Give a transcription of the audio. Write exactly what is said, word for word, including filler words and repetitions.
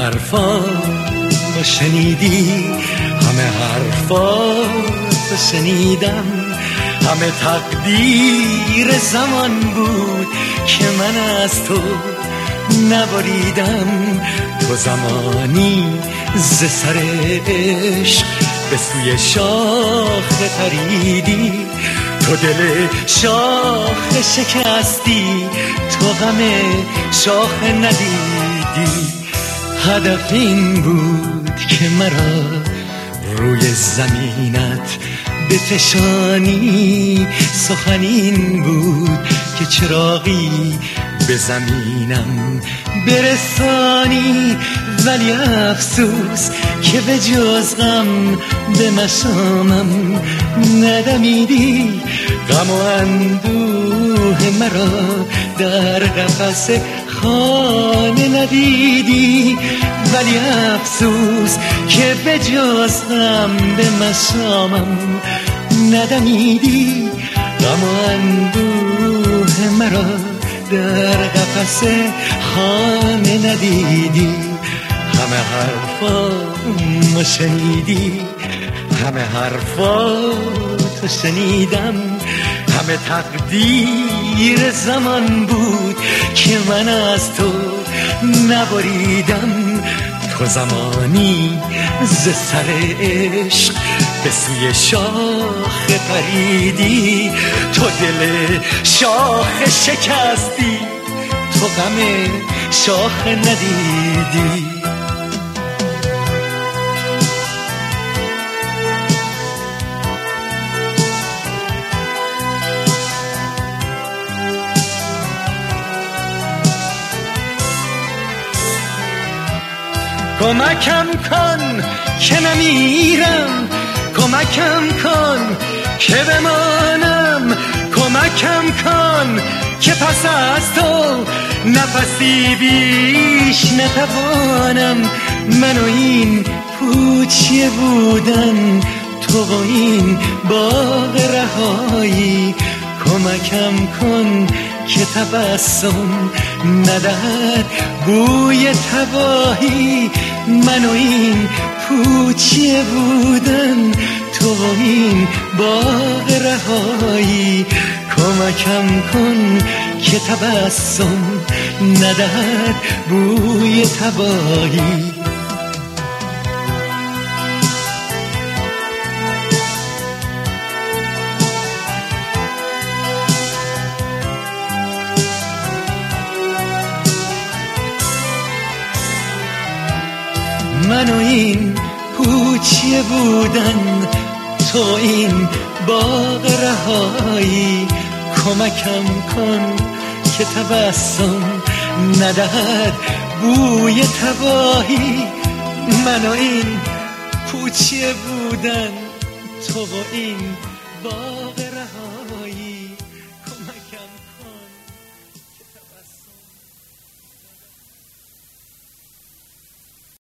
حرفا تو شنیدی، همه حرفا تو شنیدم، همه تقدیر زمان بود که من از تو نبریدم. تو زمانی ز سر عشق به سوی شاخه پریدی، تو دل شاخه شکستی، تو غم شاخه ندیدی. هدف این بود که مرا روی زمینت بفشانی، سخن این بود که چراغی به زمینم برسانی. ولی افسوس که به جز غم به مشامم ندمیدی، غم و اندوه مرا در قفس خانه ندیدی. ولی افسوس که به جز غم به مشامم ندمیدی، غم و اندوه مرا در قفس خانه ندیدی. همه حرفا تو شنیدی، همه حرفا تو شنیدم، همه تقدیر زمان بود که من از تو نبریدم. تو زمانی ز سر عشق به سوی شاخه پریدی، تو دل شاخه شکستی، تو غم شاخه ندیدی. کمکم کن که نمیرم، کمکم کن که بمانم، کمکم کن که پس از تو نفسی بیش نتوانم. من و این پوچیه بودن، تو و این باغ رهایی. کمکم کن که تبسم ندهد بوی تباهی. من و این پوچیه بودن، تو و این باغ رهایی. کمکم کن که تبسم ندهد بوی تباهی. من و این پوچیه بودن، تو این باغ رهایی. کمکم کن که تبسم ندهد بوی تباهی. من و این پوچیه بودن، تو و این باغ رهایی.